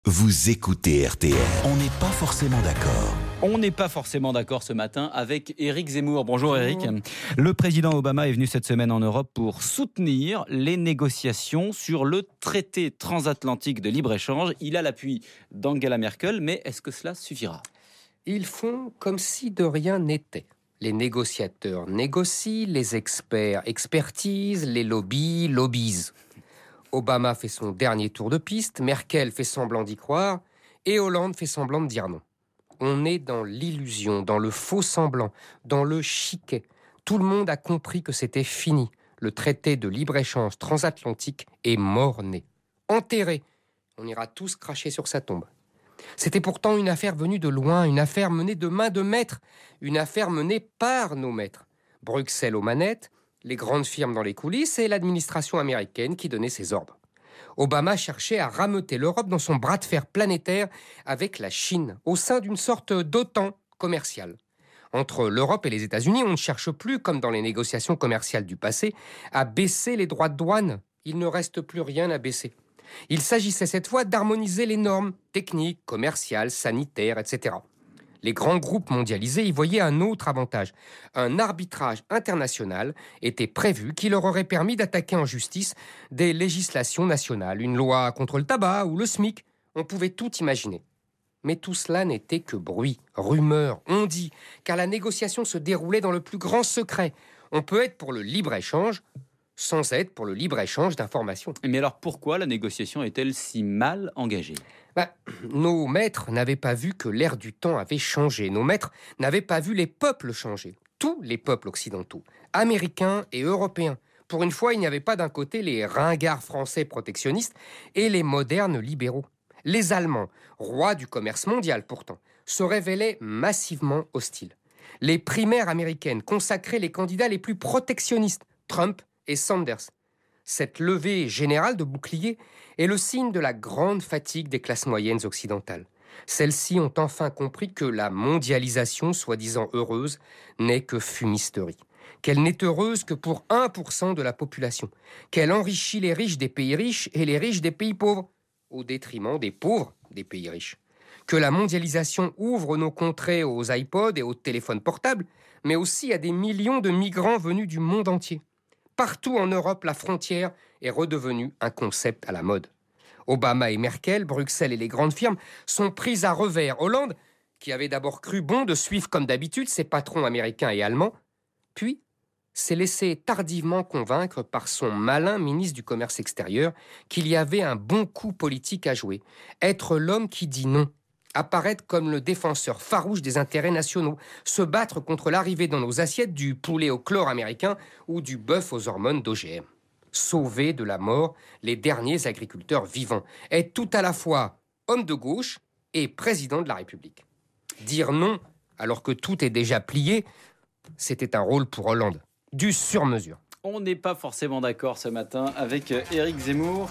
Vous écoutez RTL. On n'est pas forcément d'accord. On n'est pas forcément d'accord ce matin avec Éric Zemmour. Bonjour Éric. Le président Obama est venu cette semaine en Europe pour soutenir les négociations sur le traité transatlantique de libre-échange. Il a l'appui d'Angela Merkel, mais est-ce que cela suffira ? Ils font comme si de rien n'était. Les négociateurs négocient, les experts expertisent, les lobbies lobbyisent. Obama fait son dernier tour de piste, Merkel fait semblant d'y croire, et Hollande fait semblant de dire non. On est dans l'illusion, dans le faux semblant, dans le chiquet. Tout le monde a compris que c'était fini. Le traité de libre-échange transatlantique est mort-né. Enterré. On ira tous cracher sur sa tombe. C'était pourtant une affaire venue de loin, une affaire menée de main de maître, une affaire menée par nos maîtres. Bruxelles aux manettes, les grandes firmes dans les coulisses et l'administration américaine qui donnait ses ordres. Obama cherchait à rameuter l'Europe dans son bras de fer planétaire avec la Chine, au sein d'une sorte d'OTAN commerciale. Entre l'Europe et les États-Unis, on ne cherche plus, comme dans les négociations commerciales du passé, à baisser les droits de douane. Il ne reste plus rien à baisser. Il s'agissait cette fois d'harmoniser les normes techniques, commerciales, sanitaires, etc. Les grands groupes mondialisés y voyaient un autre avantage. Un arbitrage international était prévu qui leur aurait permis d'attaquer en justice des législations nationales, une loi contre le tabac ou le SMIC. On pouvait tout imaginer. Mais tout cela n'était que bruit, rumeur, on dit, car la négociation se déroulait dans le plus grand secret. On peut être pour le libre-échange sans être pour le libre-échange d'informations. Mais alors pourquoi la négociation est-elle si mal engagée ? Nos maîtres n'avaient pas vu que l'ère du temps avait changé. Nos maîtres n'avaient pas vu les peuples changer. Tous les peuples occidentaux, américains et européens. Pour une fois, il n'y avait pas d'un côté les ringards français protectionnistes et les modernes libéraux. Les Allemands, rois du commerce mondial pourtant, se révélaient massivement hostiles. Les primaires américaines consacraient les candidats les plus protectionnistes, Trump et Sanders. Cette levée générale de boucliers est le signe de la grande fatigue des classes moyennes occidentales. Celles-ci ont enfin compris que la mondialisation, soi-disant heureuse, n'est que fumisterie. Qu'elle n'est heureuse que pour 1% de la population. Qu'elle enrichit les riches des pays riches et les riches des pays pauvres, au détriment des pauvres des pays riches. Que la mondialisation ouvre nos contrées aux iPods et aux téléphones portables, mais aussi à des millions de migrants venus du monde entier. Partout en Europe, la frontière est redevenue un concept à la mode. Obama et Merkel, Bruxelles et les grandes firmes sont prises à revers. Hollande, qui avait d'abord cru bon de suivre comme d'habitude ses patrons américains et allemands, puis s'est laissé tardivement convaincre par son malin ministre du Commerce extérieur qu'il y avait un bon coup politique à jouer. Être l'homme qui dit non. Apparaître comme le défenseur farouche des intérêts nationaux, se battre contre l'arrivée dans nos assiettes du poulet au chlore américain ou du bœuf aux hormones d'OGM. Sauver de la mort les derniers agriculteurs vivants, être tout à la fois homme de gauche et président de la République. Dire non alors que tout est déjà plié, c'était un rôle pour Hollande, du sur-mesure. On n'est pas forcément d'accord ce matin avec Éric Zemmour.